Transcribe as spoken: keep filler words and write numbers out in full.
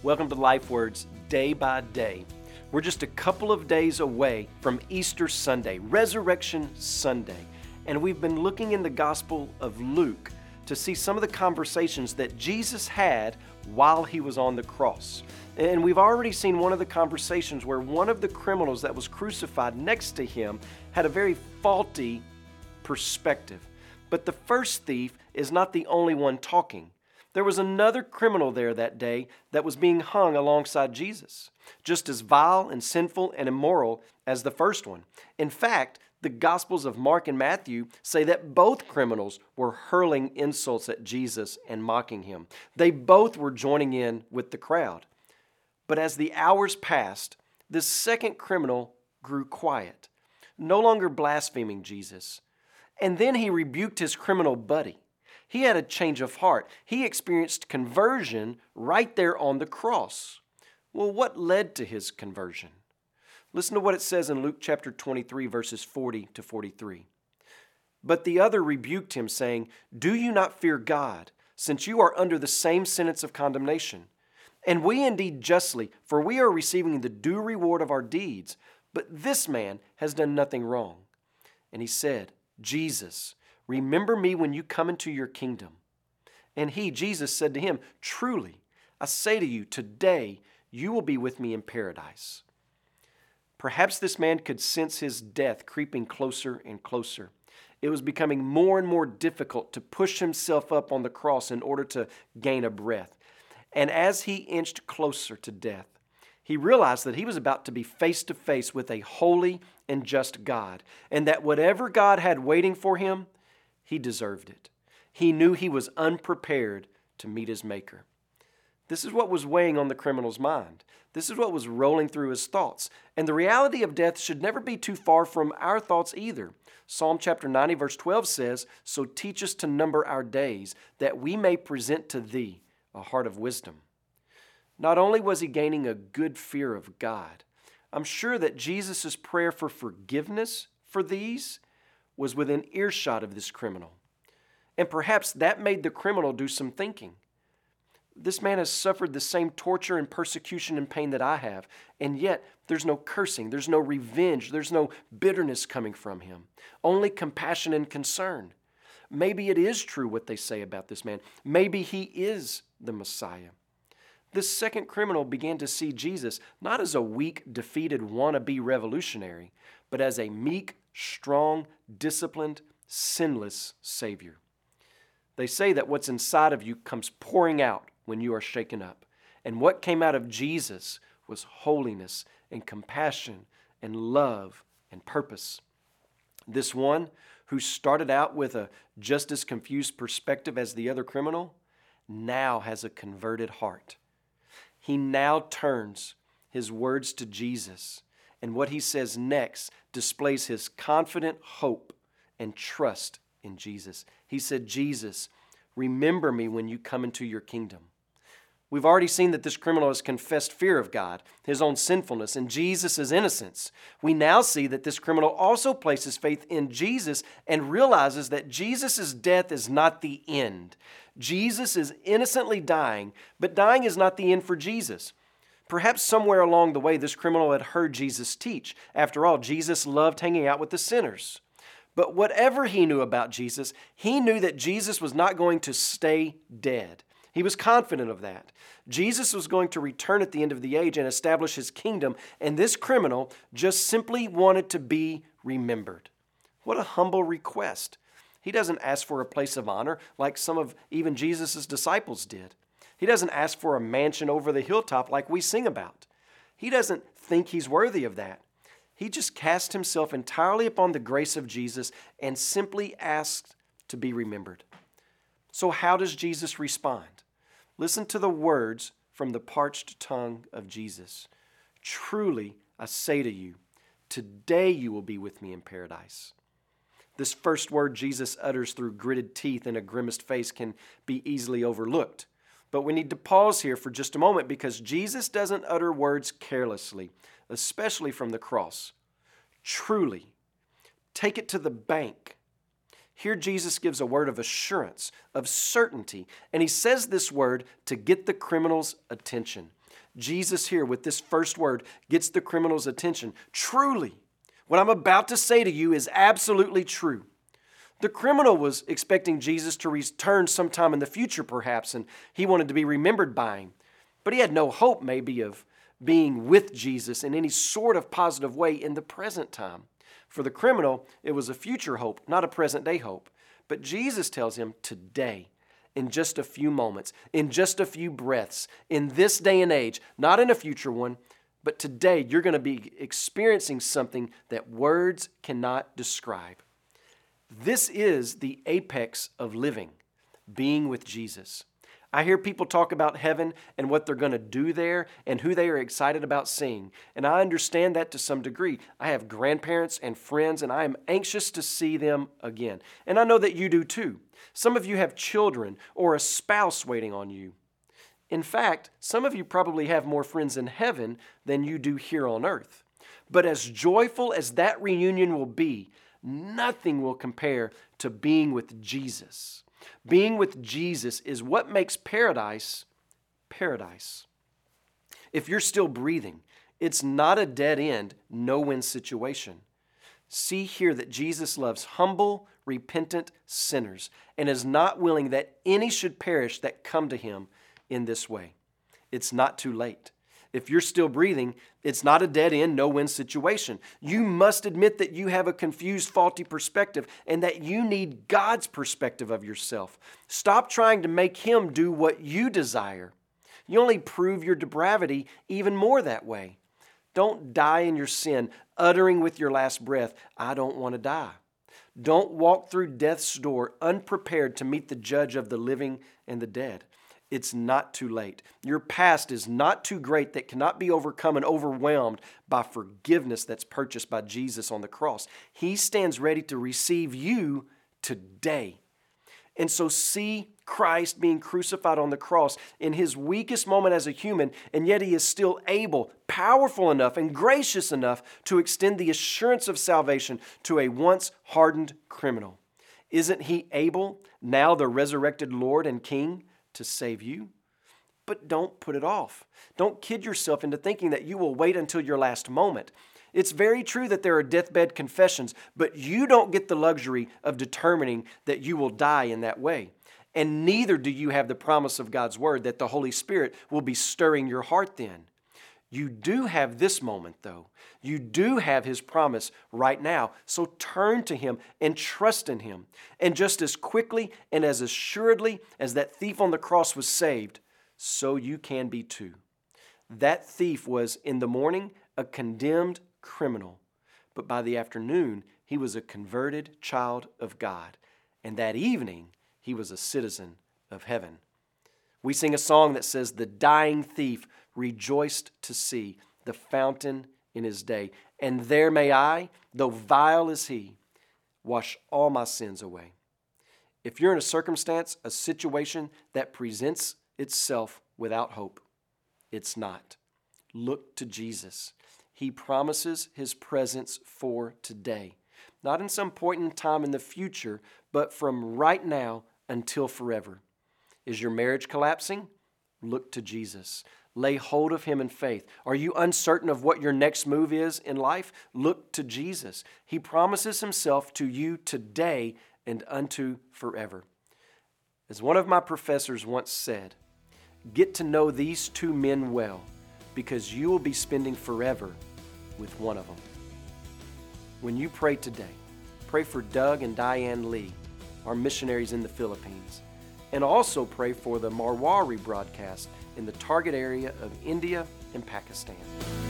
Welcome to Life Words Day by Day. We're just a couple of days away from Easter Sunday, Resurrection Sunday, and we've been looking in the Gospel of Luke to see some of the conversations that Jesus had while he was on the cross. And we've already seen one of the conversations where one of the criminals that was crucified next to him had a very faulty perspective. But the first thief is not the only one talking. There was another criminal there that day that was being hung alongside Jesus, just as vile and sinful and immoral as the first one. In fact, the Gospels of Mark and Matthew say that both criminals were hurling insults at Jesus and mocking him. They both were joining in with the crowd. But as the hours passed, this second criminal grew quiet, no longer blaspheming Jesus. And then he rebuked his criminal buddy. He had a change of heart. He experienced conversion right there on the cross. Well, what led to his conversion? Listen to what it says in Luke chapter twenty-three, verses forty to forty-three. But the other rebuked him, saying, "Do you not fear God, since you are under the same sentence of condemnation? And we indeed justly, for we are receiving the due reward of our deeds. But this man has done nothing wrong." And he said, "Jesus, remember me when you come into your kingdom." And he, Jesus, said to him, "Truly, I say to you, today you will be with me in paradise." Perhaps this man could sense his death creeping closer and closer. It was becoming more and more difficult to push himself up on the cross in order to gain a breath. And as he inched closer to death, he realized that he was about to be face to face with a holy and just God, and that whatever God had waiting for him, he deserved it. He knew he was unprepared to meet his Maker. This is what was weighing on the criminal's mind. This is what was rolling through his thoughts. And the reality of death should never be too far from our thoughts either. Psalm chapter ninety, verse twelve says, "So teach us to number our days, that we may present to thee a heart of wisdom." Not only was he gaining a good fear of God, I'm sure that Jesus' prayer for forgiveness for these was within earshot of this criminal. And perhaps that made the criminal do some thinking. This man has suffered the same torture and persecution and pain that I have, and yet there's no cursing, there's no revenge, there's no bitterness coming from him, only compassion and concern. Maybe it is true what they say about this man. Maybe he is the Messiah. This second criminal began to see Jesus not as a weak, defeated, wannabe revolutionary, but as a meek, strong, disciplined, sinless Savior. They say that what's inside of you comes pouring out when you are shaken up. And what came out of Jesus was holiness and compassion and love and purpose. This one who started out with a just as confused perspective as the other criminal now has a converted heart. He now turns his words to Jesus, and what he says next displays his confident hope and trust in Jesus. He said, "Jesus, remember me when you come into your kingdom." We've already seen that this criminal has confessed fear of God, his own sinfulness, and Jesus' innocence. We now see that this criminal also places faith in Jesus and realizes that Jesus' death is not the end. Jesus is innocently dying, but dying is not the end for Jesus. Perhaps somewhere along the way, this criminal had heard Jesus teach. After all, Jesus loved hanging out with the sinners. But whatever he knew about Jesus, he knew that Jesus was not going to stay dead. He was confident of that. Jesus was going to return at the end of the age and establish his kingdom, and this criminal just simply wanted to be remembered. What a humble request. He doesn't ask for a place of honor like some of even Jesus' disciples did. He doesn't ask for a mansion over the hilltop like we sing about. He doesn't think he's worthy of that. He just cast himself entirely upon the grace of Jesus and simply asked to be remembered. So how does Jesus respond? Listen to the words from the parched tongue of Jesus. "Truly, I say to you, today you will be with me in paradise." This first word Jesus utters through gritted teeth and a grimaced face can be easily overlooked. But we need to pause here for just a moment because Jesus doesn't utter words carelessly, especially from the cross. Truly, take it to the bank. Here Jesus gives a word of assurance, of certainty, and he says this word to get the criminal's attention. Jesus here with this first word gets the criminal's attention. Truly, what I'm about to say to you is absolutely true. The criminal was expecting Jesus to return sometime in the future, perhaps, and he wanted to be remembered by him. But he had no hope, maybe, of being with Jesus in any sort of positive way in the present time. For the criminal, it was a future hope, not a present-day hope. But Jesus tells him today, in just a few moments, in just a few breaths, in this day and age, not in a future one, but today you're going to be experiencing something that words cannot describe. This is the apex of living, being with Jesus. I hear people talk about heaven and what they're going to do there and who they are excited about seeing. And I understand that to some degree. I have grandparents and friends, and I am anxious to see them again. And I know that you do too. Some of you have children or a spouse waiting on you. In fact, some of you probably have more friends in heaven than you do here on earth. But as joyful as that reunion will be, nothing will compare to being with Jesus. Being with Jesus is what makes paradise, paradise. If you're still breathing, it's not a dead-end, no-win situation. See here that Jesus loves humble, repentant sinners and is not willing that any should perish that come to Him in this way. It's not too late. If you're still breathing, it's not a dead-end, no-win situation. You must admit that you have a confused, faulty perspective and that you need God's perspective of yourself. Stop trying to make Him do what you desire. You only prove your depravity even more that way. Don't die in your sin, uttering with your last breath, "I don't want to die." Don't walk through death's door unprepared to meet the judge of the living and the dead. It's not too late. Your past is not too great that cannot be overcome and overwhelmed by forgiveness that's purchased by Jesus on the cross. He stands ready to receive you today. And so see Christ being crucified on the cross in His weakest moment as a human, and yet He is still able, powerful enough, and gracious enough to extend the assurance of salvation to a once hardened criminal. Isn't He able, now the resurrected Lord and King, to save you? But don't put it off. Don't kid yourself into thinking that you will wait until your last moment. It's very true that there are deathbed confessions, but you don't get the luxury of determining that you will die in that way. And neither do you have the promise of God's Word that the Holy Spirit will be stirring your heart then. You do have this moment, though. You do have His promise right now. So turn to Him and trust in Him. And just as quickly and as assuredly as that thief on the cross was saved, so you can be too. That thief was, in the morning, a condemned criminal. But by the afternoon, he was a converted child of God. And that evening, he was a citizen of heaven. We sing a song that says, "The dying thief rejoiced to see the fountain in his day. And there may I, though vile as he, wash all my sins away." If you're in a circumstance, a situation that presents itself without hope, it's not. Look to Jesus. He promises His presence for today. Not in some point in time in the future, but from right now until forever. Is your marriage collapsing? Look to Jesus. Lay hold of Him in faith. Are you uncertain of what your next move is in life? Look to Jesus. He promises Himself to you today and unto forever. As one of my professors once said, get to know these two men well, because you will be spending forever with one of them. When you pray today, pray for Doug and Diane Lee, our missionaries in the Philippines, and also pray for the Marwari broadcast in the target area of India and Pakistan.